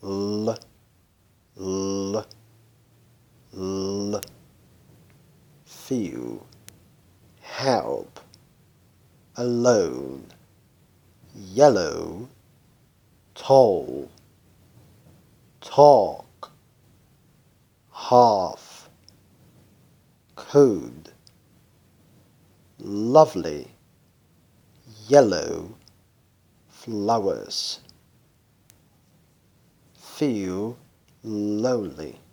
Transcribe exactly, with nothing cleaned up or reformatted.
l, l, l. Feel, help, alone, yellow, tall, talk, half, code, lovely, yellow, flowers. Feel lonely.